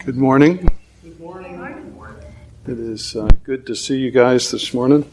Good morning. Good morning. It is good to see you guys this morning.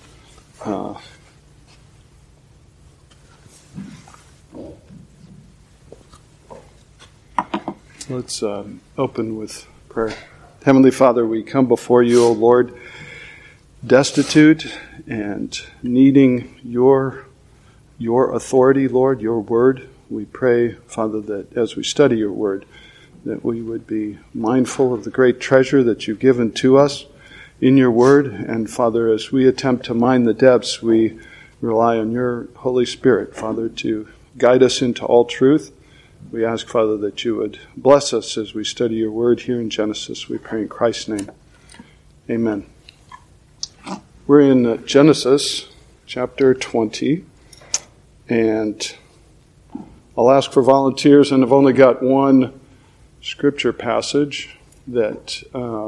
Let's open with prayer. Heavenly Father, we come before you, O Lord, destitute and needing your authority, Lord, your word. We pray, Father, that as we study your word, that we would be mindful of the great treasure that you've given to us in your word. And Father, as we attempt to mine the depths, we rely on your Holy Spirit, Father, to guide us into all truth. We ask, Father, that you would bless us as we study your word here in Genesis. We pray in Christ's name. Amen. We're in Genesis chapter 20, and I'll ask for volunteers, and I've only got one scripture passage that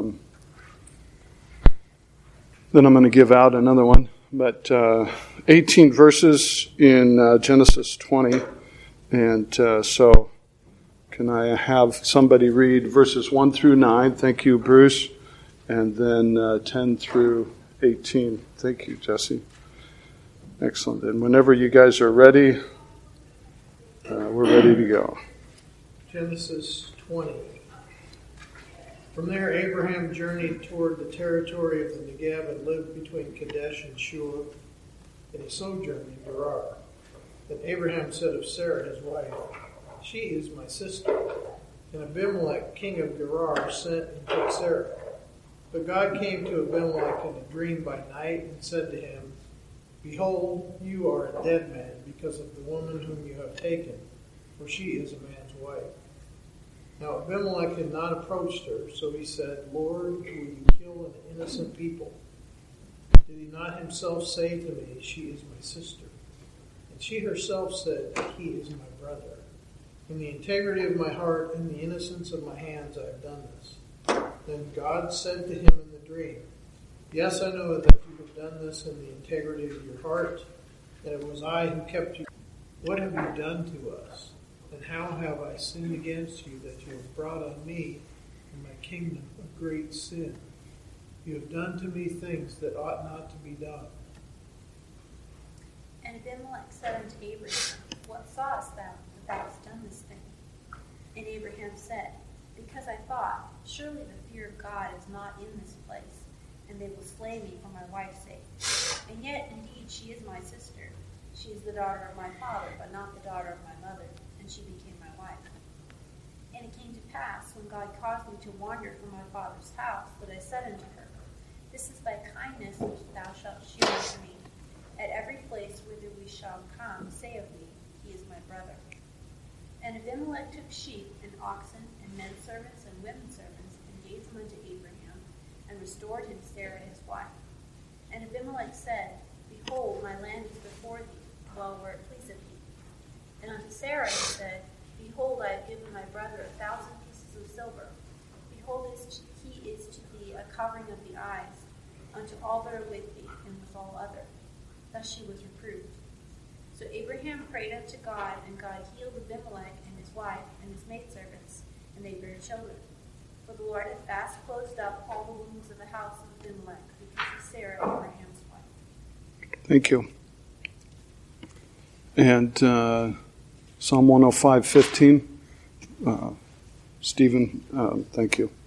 then I'm going to give out another one. But 18 verses in Genesis 20. And so can I have somebody read verses 1 through 9? Thank you, Bruce. And then 10 through 18. Thank you, Jesse. Excellent. And whenever you guys are ready, we're ready to go. Genesis 20. From there, Abraham journeyed toward the territory of the Negev and lived between Kadesh and Shur, and he sojourned in Gerar. Then Abraham said of Sarah, his wife, "She is my sister." And Abimelech, king of Gerar, sent and took Sarah. But God came to Abimelech in a dream by night and said to him, "Behold, you are a dead man because of the woman whom you have taken, for she is a man's wife." Now Abimelech had not approached her, so he said, "Lord, will you kill an innocent people? Did he not himself say to me, 'She is my sister'? And she herself said, 'He is my brother.' In the integrity of my heart and the innocence of my hands I have done this." Then God said to him in the dream, "Yes, I know that you have done this in the integrity of your heart, that it was I who kept you. What have you done to us? And how have I sinned against you that you have brought on me and my kingdom a great sin? You have done to me things that ought not to be done." And Abimelech said unto Abraham, "What sawest thou that thou hast done this thing?" And Abraham said, "Because I thought, surely the fear of God is not in this place, and they will slay me for my wife's sake. And yet, indeed, she is my sister. She is the daughter of my father, but not the daughter of my mother, and she became my wife. And it came to pass, when God caused me to wander from my father's house, that I said unto her, This is thy kindness which thou shalt shew unto me. At every place whither we shall come, say of me, He is my brother." And Abimelech took sheep and oxen and men servants and women servants, and gave them unto Abraham, and restored him Sarah his wife. And Abimelech said, "Behold, my land is before thee, well where it pleaseth thee." And unto Sarah he said, "Behold, I have given my brother 1,000 pieces of silver. Behold, he is to thee a covering of the eyes, unto all that are with thee, and with all other." Thus she was reproved. So Abraham prayed unto God, and God healed Abimelech and his wife and his maidservants, and they bare children. For the Lord had fast closed up all the wombs of the house of Abimelech, because of Sarah, Abraham's wife. Thank you. And Psalm 105:15. Stephen, thank you.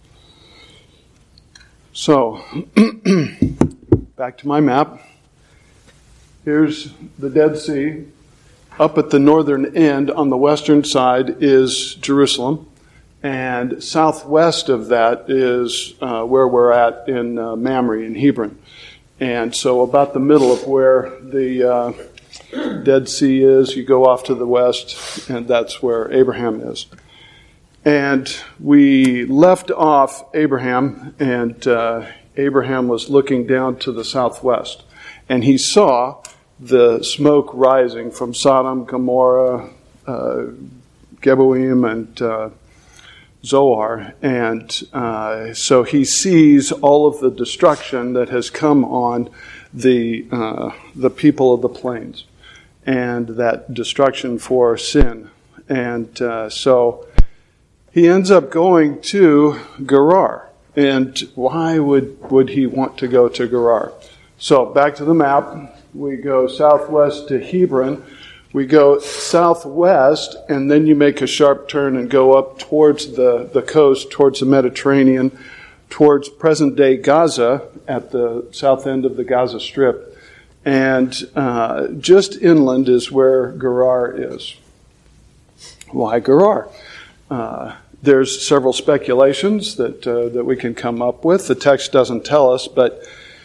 So, back to my map. Here's the Dead Sea. Up at the northern end on the western side is Jerusalem. And southwest of that is where we're at in Mamre in Hebron. And so about the middle of where the Dead Sea is, you go off to the west, and that's where Abraham is. And we left off Abraham, and Abraham was looking down to the southwest. And he saw the smoke rising from Sodom, Gomorrah, Geboim, and Zoar. And so he sees all of the destruction that has come on the people of the plains, and that destruction for sin. And so he ends up going to Gerar. And why would he want to go to Gerar? So back to the map. We go southwest to Hebron. We go southwest, and then you make a sharp turn and go up towards the coast, towards the Mediterranean, towards present-day Gaza at the south end of the Gaza Strip. And just inland is where Gerar is. Why Gerar? There's several speculations that we can come up with. The text doesn't tell us, but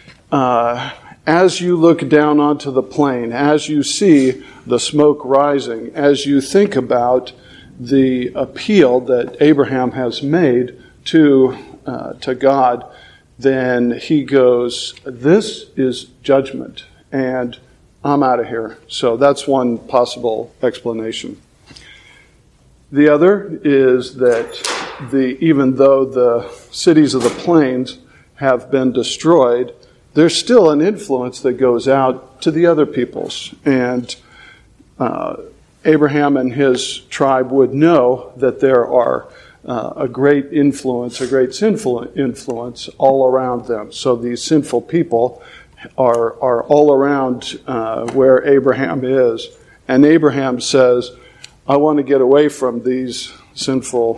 as you look down onto the plain, as you see the smoke rising, as you think about the appeal that Abraham has made to God, then he goes, this is judgment, and I'm out of here. So that's one possible explanation. The other is that even though the cities of the plains have been destroyed, there's still an influence that goes out to the other peoples. And Abraham and his tribe would know that there are a great influence, a great sinful influence all around them. So these sinful people are all around where Abraham is. And Abraham says, I want to get away from these sinful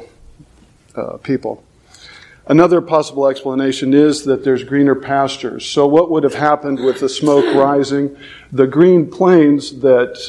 people. Another possible explanation is that there's greener pastures. So what would have happened with the smoke rising? The green plains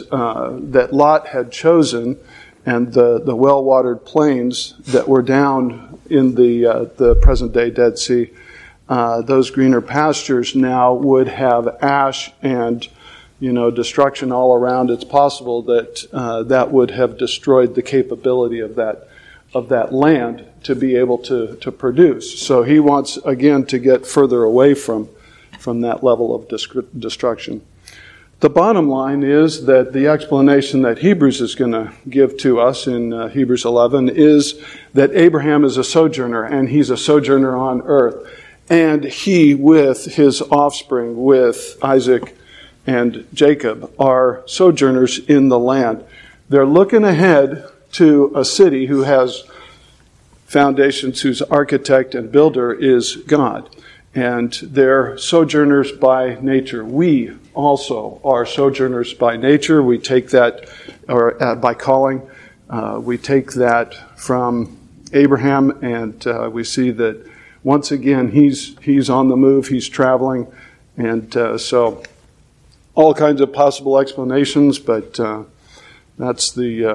that Lot had chosen, and the well-watered plains that were down in the present-day Dead Sea, those greener pastures now would have ash and destruction all around. It's possible that that would have destroyed the capability of that land to be able to produce. So he wants, again, to get further away from that level of destruction. The bottom line is that the explanation that Hebrews is going to give to us in Hebrews 11 is that Abraham is a sojourner, and he's a sojourner on earth. And he, with his offspring, with Isaac and Jacob, are sojourners in the land. They're looking ahead to a city who has foundations, whose architect and builder is God. And they're sojourners by nature. We also are sojourners by nature. We take that, or by calling, we take that from Abraham, and we see that once again he's on the move, he's traveling, and so all kinds of possible explanations, but that's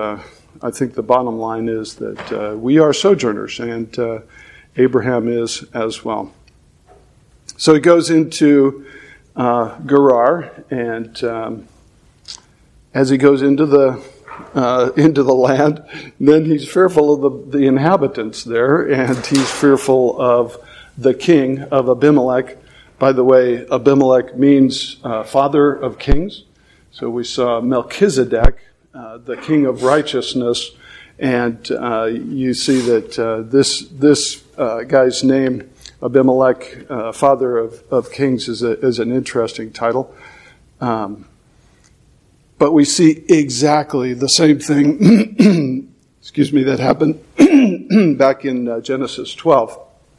I think the bottom line is that we are sojourners, and Abraham is as well. So he goes into Gerar, and as he goes into the land, then he's fearful of the inhabitants there, and he's fearful of the king of Abimelech. By the way, Abimelech means father of kings. So we saw Melchizedek, the king of righteousness, and you see that this guy's name, Abimelech, father of kings, is an interesting title. But we see exactly the same thing, that happened back in Genesis 12.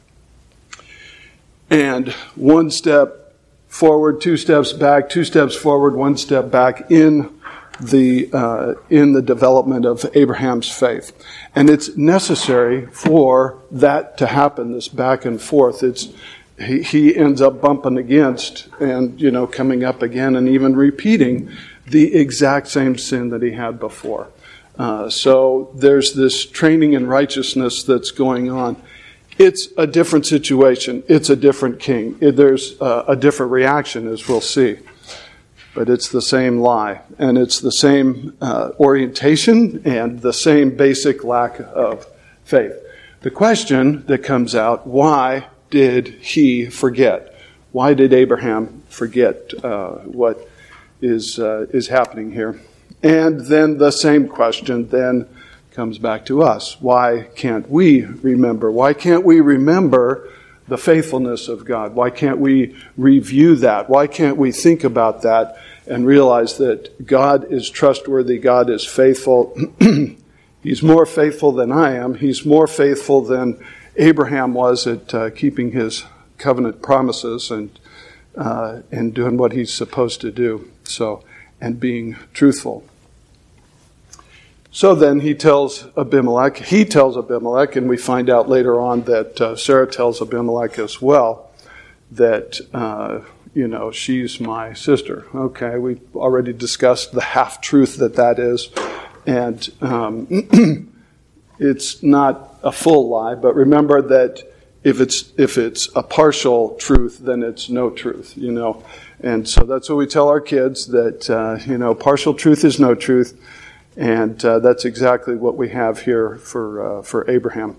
And one step forward, 2 steps back, 2 steps forward, 1 step back in the development of Abraham's faith. And it's necessary for that to happen, this back and forth. He ends up bumping against and, coming up again and even repeating the exact same sin that he had before. So there's this training in righteousness that's going on. It's a different situation. It's a different king. There's a different reaction, as we'll see. But it's the same lie, and it's the same orientation and the same basic lack of faith. The question that comes out, why did he forget? Why did Abraham forget what is happening here? And then the same question then comes back to us. Why can't we remember? Why can't we remember the faithfulness of God? Why can't we review that? Why can't we think about that and realize that God is trustworthy, God is faithful, He's more faithful than I am. He's more faithful than Abraham was at keeping his covenant promises and doing what he's supposed to do. So, and being truthful. So then he tells Abimelech, and we find out later on that Sarah tells Abimelech as well, that, she's my sister. Okay, we've already discussed the half-truth that is. And it's not a full lie, but remember that if it's a partial truth, then it's no truth, And so that's what we tell our kids, that, partial truth is no truth. And that's exactly what we have here for Abraham.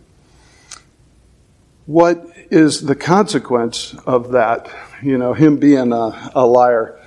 What is the consequence of that? Him being a liar.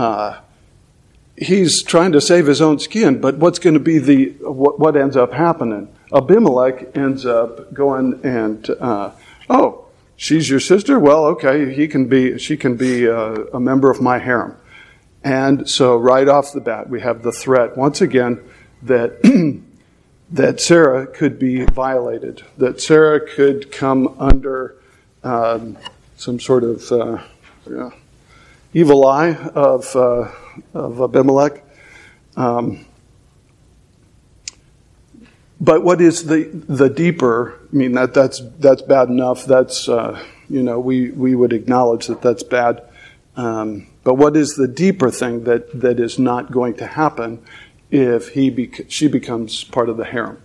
He's trying to save his own skin, but what's going to be what ends up happening? Abimelech ends up going and, she's your sister? Well, okay, she can be a member of my harem. And so right off the bat, we have the threat, once again, that that Sarah could be violated, that Sarah could come under some sort of evil eye of Abimelech. But what is the deeper? I mean, that's bad enough. That's we would acknowledge that that's bad. But what is the deeper thing that is not going to happen if she becomes part of the harem?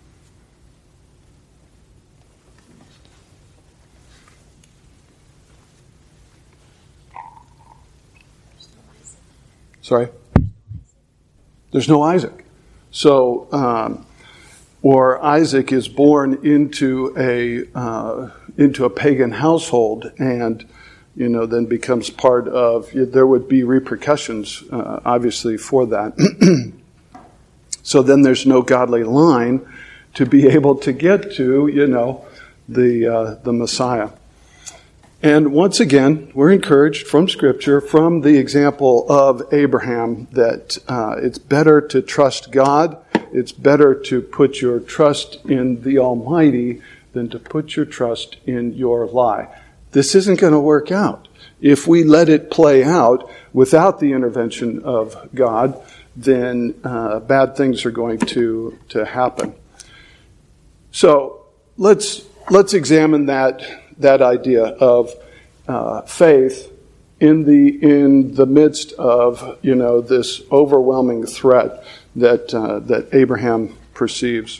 Sorry? There's no Isaac. So, or Isaac is born into a pagan household and, then becomes part of, there would be repercussions, obviously, for that. So then there's no godly line to be able to get to, the Messiah. And once again, we're encouraged from Scripture, from the example of Abraham, that it's better to trust God. It's better to put your trust in the Almighty than to put your trust in your lie. This isn't going to work out. If we let it play out without the intervention of God, then bad things are going to happen. So let's examine that idea of faith in the midst of this overwhelming threat that Abraham perceives.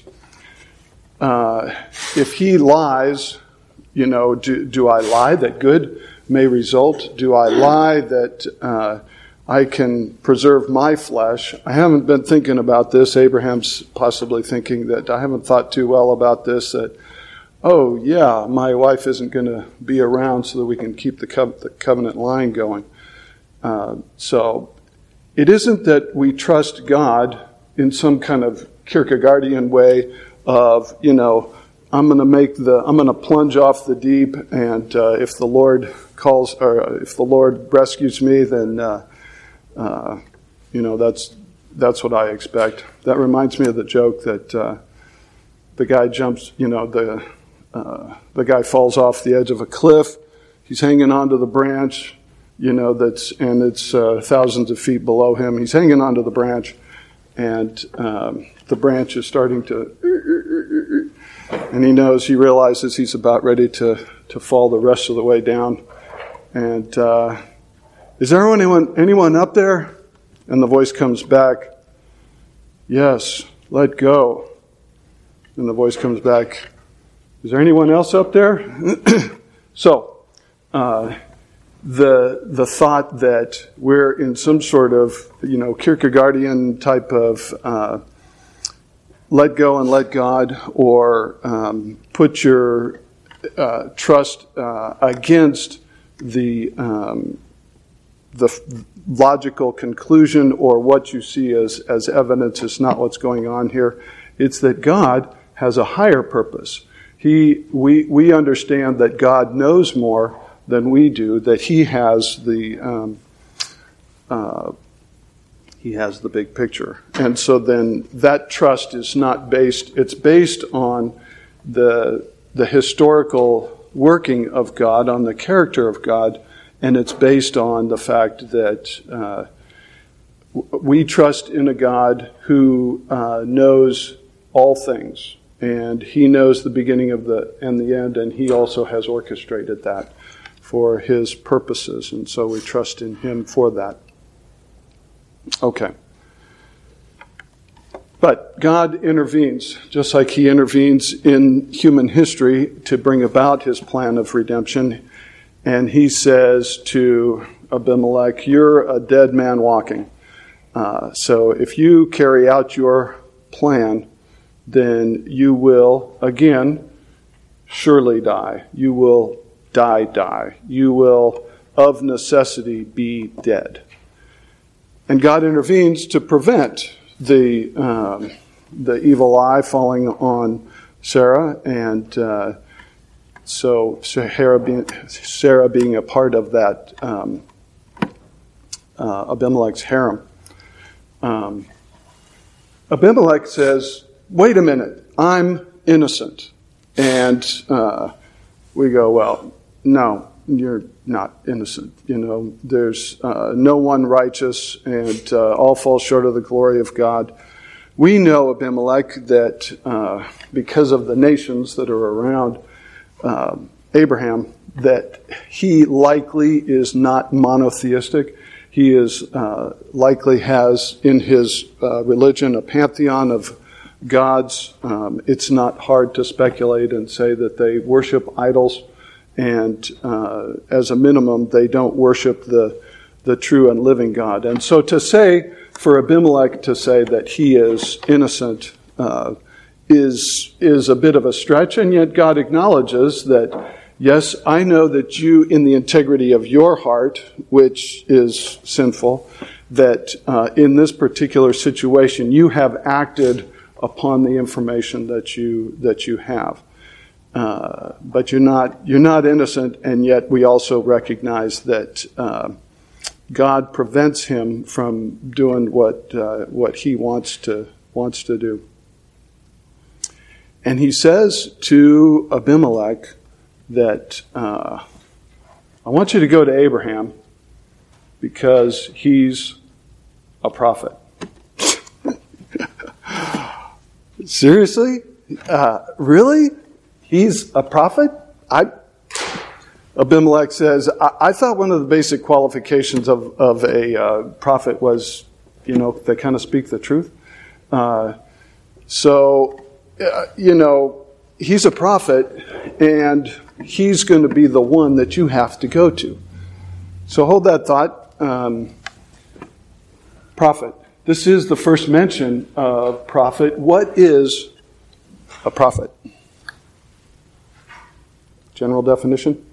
If he lies, do I lie that good may result? Do I lie that I can preserve my flesh? I haven't been thinking about this. Abraham's possibly thinking that I haven't thought too well about this, that, oh yeah, my wife isn't going to be around so that we can keep the covenant line going. So it isn't that we trust God in some kind of Kierkegaardian way of, I'm going to plunge off the deep, and if the Lord calls, or if the Lord rescues me, then that's what I expect. That reminds me of the joke that the guy jumps, the guy falls off the edge of a cliff. He's hanging onto the branch, it's thousands of feet below him. He's hanging onto the branch, and the branch is starting to, and he realizes he's about ready to fall the rest of the way down. And is there anyone up there? And the voice comes back, yes, let go. And the voice comes back, is there anyone else up there? So, the thought that we're in some sort of, Kierkegaardian type of let go and let God, or put your trust against the logical conclusion, or what you see as evidence, is not what's going on here. It's that God has a higher purpose. We understand that God knows more than we do, that He has He has the big picture. And so then that trust is not based, it's based on the historical working of God, on the character of God, and it's based on the fact that we trust in a God who knows all things, and He knows the beginning of and the end, and He also has orchestrated that for His purposes, and so we trust in Him for that. Okay. But God intervenes, just like He intervenes in human history to bring about His plan of redemption, and He says to Abimelech, "You're a dead man walking. So if you carry out your plan, then you will, again, surely die. You will die. You will, of necessity, be dead." And God intervenes to prevent the evil eye falling on Sarah, and so Sarah being a part of that Abimelech's harem. Abimelech says, "Wait a minute, I'm innocent." And we go, "Well, no, you're not innocent. There's no one righteous, and all fall short of the glory of God." We know, Abimelech, that because of the nations that are around Abraham, that he likely is not monotheistic. He is likely has in his religion a pantheon of gods. It's not hard to speculate and say that they worship idols, and as a minimum, they don't worship the true and living God. And so to say, for Abimelech to say that he is innocent is a bit of a stretch, and yet God acknowledges that, yes, I know that you, in the integrity of your heart, which is sinful, that in this particular situation you have acted upon the information that you have. But you're not innocent, and yet we also recognize that God prevents him from doing what he wants to do. And he says to Abimelech that I want you to go to Abraham because he's a prophet. Seriously? Really? He's a prophet? Abimelech says, I thought one of the basic qualifications of a prophet was, they kind of speak the truth. He's a prophet, and he's going to be the one that you have to go to. So hold that thought. Prophet. This is the first mention of prophet. What is a prophet? General definition?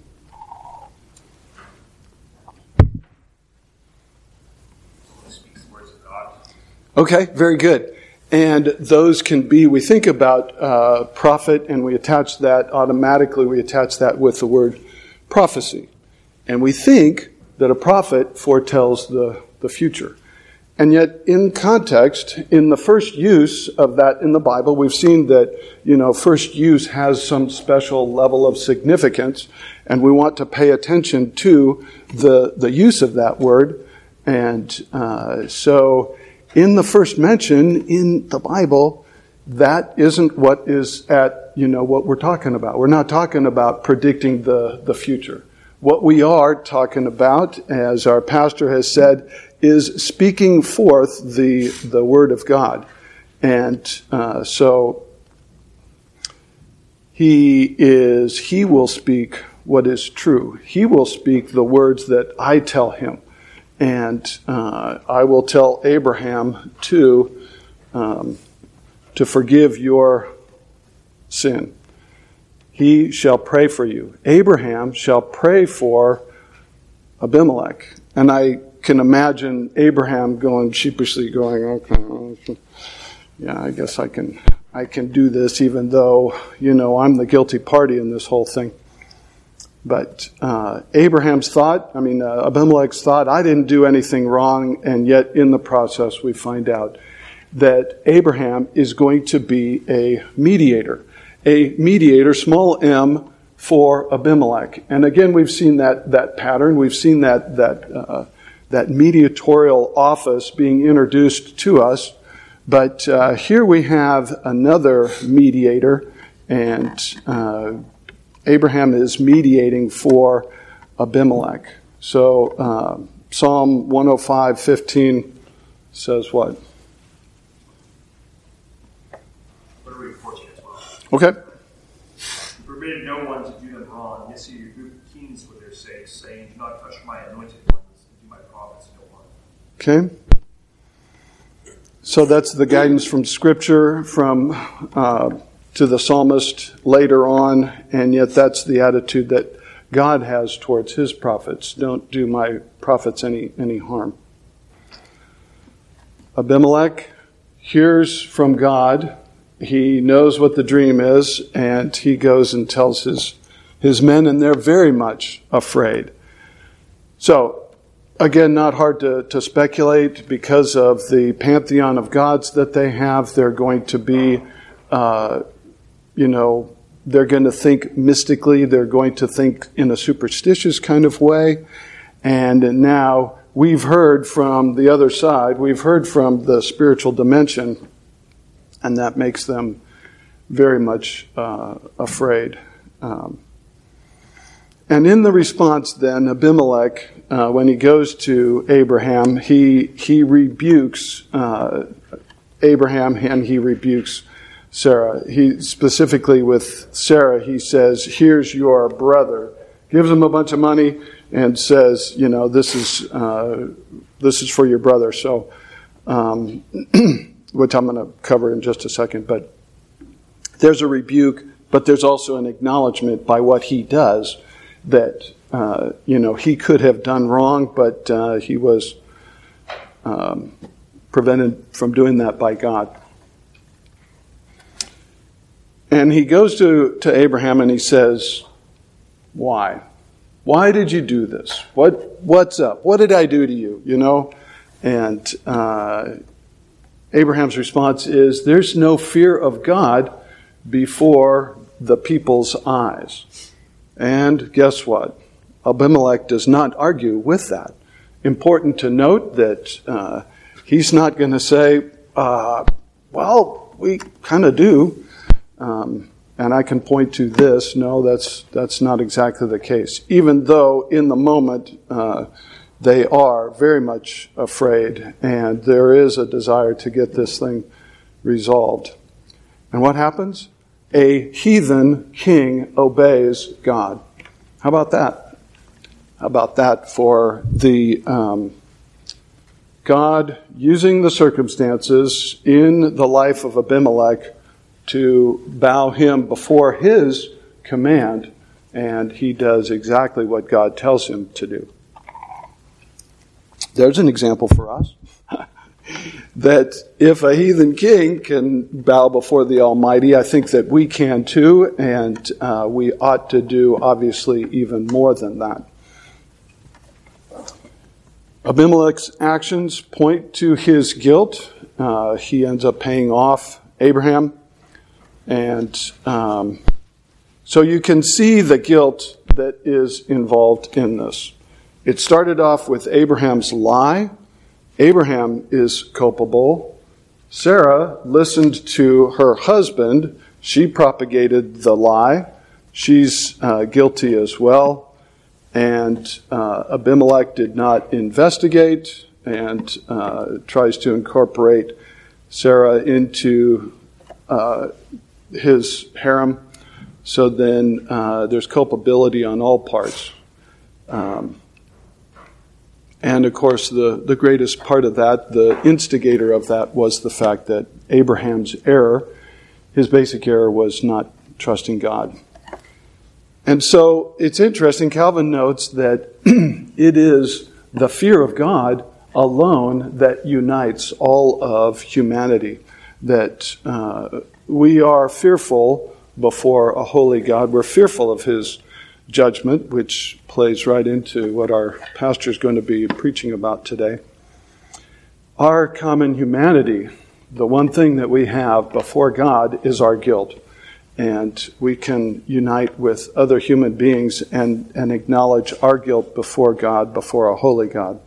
Speaks the words of God. Okay, very good. And those can be, we think about prophet, and we attach that with the word prophecy. And we think that a prophet foretells the future. And yet, in context, in the first use of that in the Bible, we've seen that, first use has some special level of significance, and we want to pay attention to the use of that word. And so, in the first mention in the Bible, that isn't what is at, what we're talking about. We're not talking about predicting the future. What we are talking about, as our pastor has said, is speaking forth the Word of God. And so he will speak what is true. He will speak the words that I tell him. And I will tell Abraham to forgive your sin. He shall pray for you. Abraham shall pray for Abimelech. And I can imagine Abraham sheepishly going, okay, yeah, I guess I can do this, even though, I'm the guilty party in this whole thing. But Abimelech's thought, I didn't do anything wrong, and yet in the process we find out that Abraham is going to be a mediator, small m, for Abimelech. And again, we've seen that pattern. We've seen that mediatorial office being introduced to us. But here we have another mediator, and Abraham is mediating for Abimelech. So Psalm 105:15 says what? What are we reporting as well? Okay. You permitted no one to do them wrong. Yes, you rebuked kings for their sakes, saying, "Do not touch my anointed ones, and do my prophets no harm." Okay. So that's the guidance from Scripture to the psalmist later on, and yet that's the attitude that God has towards his prophets. Don't do my prophets any harm. Abimelech hears from God. He knows what the dream is, and he goes and tells his men, and they're very much afraid. So, again, not hard to speculate because of the pantheon of gods that they have. They're going to be, they're going to think mystically. They're going to think in a superstitious kind of way. And now we've heard from the other side. We've heard from the spiritual dimension, and that makes them very much afraid. And in the response then, Abimelech, when he goes to Abraham, he rebukes Abraham and he rebukes Sarah. He specifically with Sarah, he says, "Here's your brother." Gives him a bunch of money and says, this is for your brother. So, which I'm going to cover in just a second. But there's a rebuke, but there's also an acknowledgement by what he does that, he could have done wrong, but he was prevented from doing that by God. And he goes to Abraham and he says, "Why? Why did you do this? What's up? What did I do to you?" And Abraham's response is, "There's no fear of God before the people's eyes." And guess what? Abimelech does not argue with that. Important to note that he's not going to say, "Well, we kind of do." And I can point to this. No, that's not exactly the case. Even though in the moment they are very much afraid, and there is a desire to get this thing resolved. And what happens? A heathen king obeys God. How about that? How about that for the God using the circumstances in the life of Abimelech to bow him before his command, and he does exactly what God tells him to do. There's an example for us. That if a heathen king can bow before the Almighty, I think that we can too, and we ought to do, obviously, even more than that. Abimelech's actions point to his guilt. He ends up paying off Abraham. And so you can see the guilt that is involved in this. It started off with Abraham's lie. Abraham is culpable. Sarah listened to her husband. She propagated the lie. She's guilty as well. And Abimelech did not investigate and tries to incorporate Sarah into his harem. So then there's culpability on all parts. And of course, the greatest part of that, the instigator of that, was the fact that Abraham's error, his basic error, was not trusting God. And so it's interesting, Calvin notes that it is the fear of God alone that unites all of humanity. That we are fearful before a holy God. We're fearful of his judgment, which plays right into what our pastor is going to be preaching about today. Our common humanity, the one thing that we have before God is our guilt. And we can unite with other human beings and acknowledge our guilt before God, before a holy God.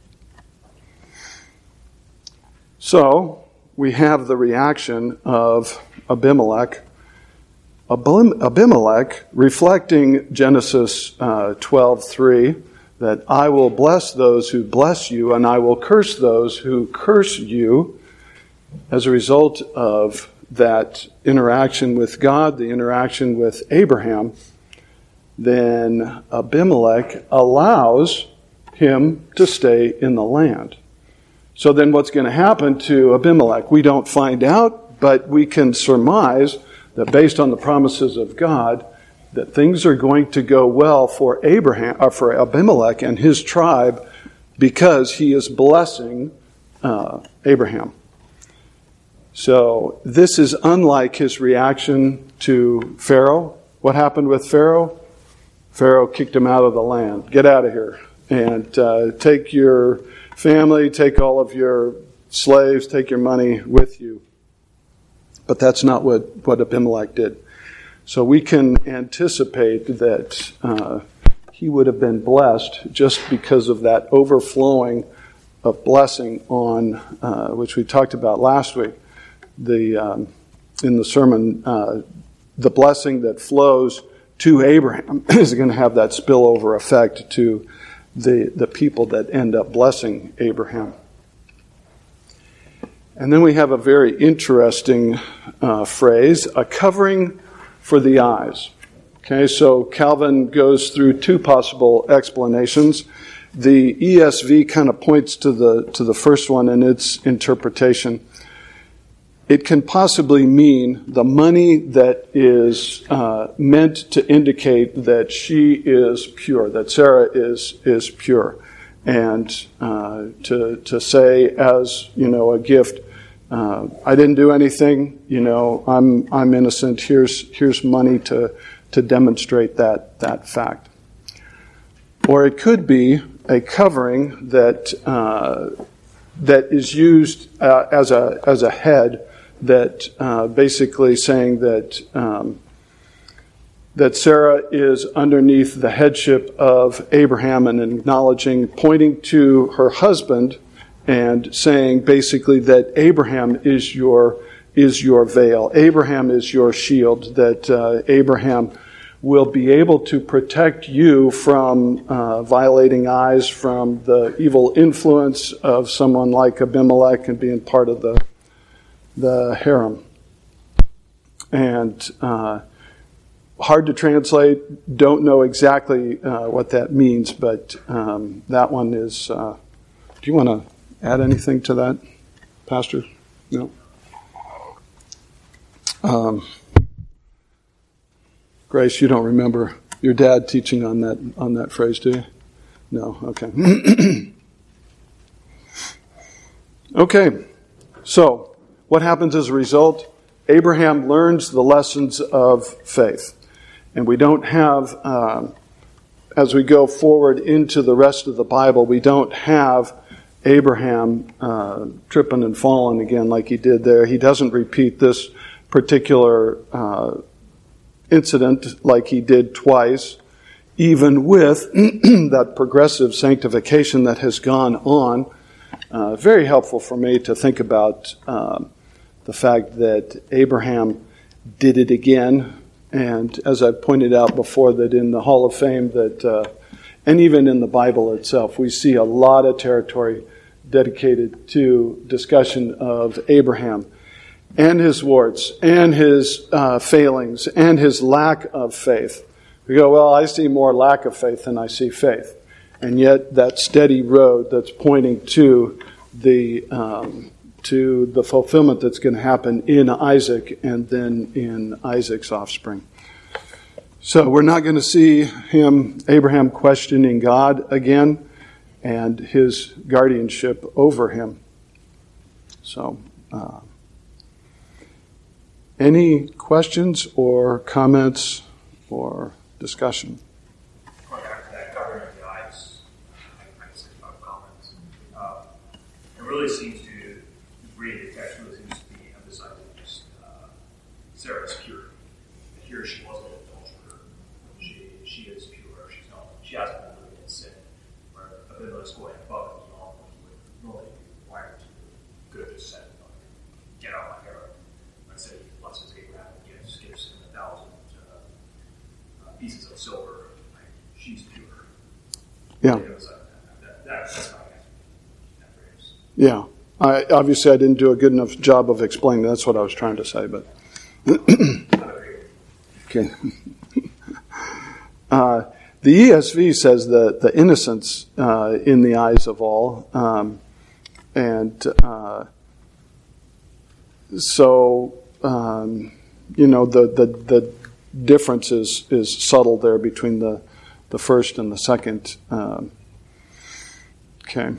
So, we have the reaction of Abimelech. Abimelech, reflecting Genesis 12:3, that I will bless those who bless you, and I will curse those who curse you, as a result of that interaction with God, the interaction with Abraham, then Abimelech allows him to stay in the land. So then what's going to happen to Abimelech? We don't find out, but we can surmise that based on the promises of God, that things are going to go well for for Abimelech and his tribe, because he is blessing Abraham. So this is unlike his reaction to Pharaoh. What happened with Pharaoh? Pharaoh kicked him out of the land. Get out of here. And take your family, take all of your slaves, take your money with you. But that's not what Abimelech did. So we can anticipate that he would have been blessed just because of that overflowing of blessing on, which we talked about last week, in the sermon, the blessing that flows to Abraham is going to have that spillover effect to the people that end up blessing Abraham. And then we have a very interesting phrase, a covering for the eyes. Okay, so Calvin goes through two possible explanations. The ESV kind of points to the first one in its interpretation. It can possibly mean the money that is meant to indicate that she is pure, that Sarah is pure, and to say as a gift, I didn't do anything. I'm innocent. Here's money to demonstrate that fact. Or it could be a covering that is used as a head. That basically saying that Sarah is underneath the headship of Abraham and acknowledging, pointing to her husband and saying basically that Abraham is your veil. Abraham is your shield, that Abraham will be able to protect you from violating eyes, from the evil influence of someone like Abimelech and being part of the harem. And hard to translate, don't know exactly what that means, but that one is... do you want to add anything to that, Pastor? No? Grace, you don't remember your dad teaching on that phrase, do you? No? Okay. Okay, so... what happens as a result? Abraham learns the lessons of faith. And we don't have, as we go forward into the rest of the Bible, we don't have Abraham tripping and falling again like he did there. He doesn't repeat this particular incident like he did twice, even with that progressive sanctification that has gone on. Very helpful for me to think about the fact that Abraham did it again, and as I've pointed out before, that in the Hall of Fame, and even in the Bible itself, we see a lot of territory dedicated to discussion of Abraham and his warts and his failings and his lack of faith. We go, well, I see more lack of faith than I see faith, and yet that steady road that's pointing to the fulfillment that's going to happen in Isaac and then in Isaac's offspring. So we're not going to see Abraham questioning God again and his guardianship over him. So, any questions or comments or discussion? really seems to, reading the text really seems to be emphasizing just Sarah's purity. Here she wasn't an adulterer. She is pure. She's not. She hasn't been living in sin. Where Abimelech's going above and beyond what he would normally be required to do. Could have just said, "Get out my hair." Instead, he blesses Abraham and gives him 1,000 pieces of silver. Like, she's pure. Yeah. That's my answer. Yeah. Obviously, I didn't do a good enough job of explaining. That's what I was trying to say, but. Okay. The ESV says that the innocence in the eyes of all, so the difference is subtle there between the first and the second. Okay.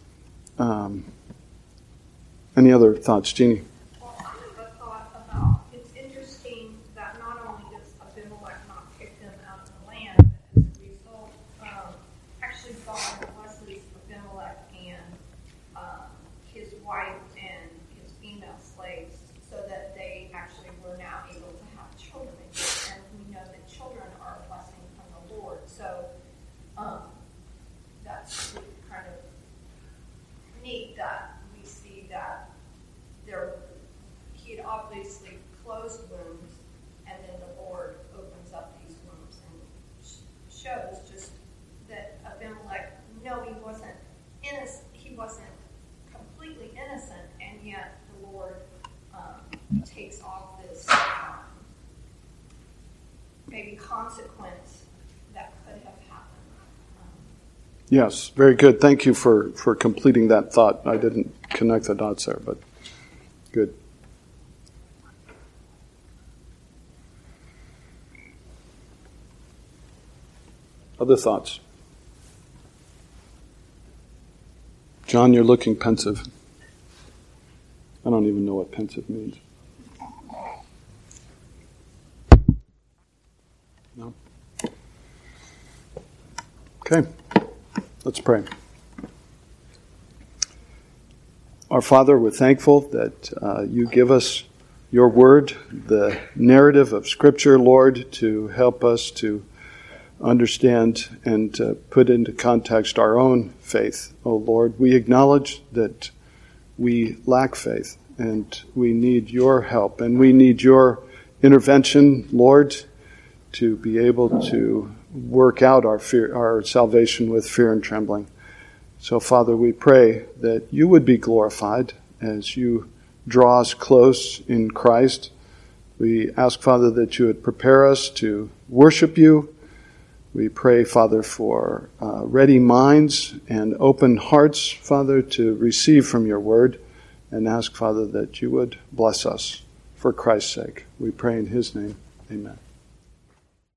Any other thoughts, Jeannie? Well, I have a thought about, it's interesting that not only does Abimelech not kick them out of the land, but as a result, actually God blesses Abimelech and his wife and his female slaves so that they actually were now able to have children again. And we know that children are a blessing from the Lord. So that's kind of neat that we see that he had obviously closed wombs, and then the Lord opens up these wombs and shows just that Abimelech, no, he wasn't innocent. He wasn't completely innocent, and yet the Lord takes off this maybe consequence that could have happened. Yes, very good. Thank you for completing that thought. I didn't connect the dots there, but good. Other thoughts? John, you're looking pensive. I don't even know what pensive means. No? Okay. Let's pray. Our Father, we're thankful that you give us your word, the narrative of Scripture, Lord, to help us to understand and put into context our own faith. Oh, Lord, we acknowledge that we lack faith and we need your help and we need your intervention, Lord, to be able to work out our salvation with fear and trembling. So, Father, we pray that you would be glorified as you draw us close in Christ. We ask, Father, that you would prepare us to worship you. We pray, Father, for ready minds and open hearts, Father, to receive from your word, and ask, Father, that you would bless us for Christ's sake. We pray in his name. Amen.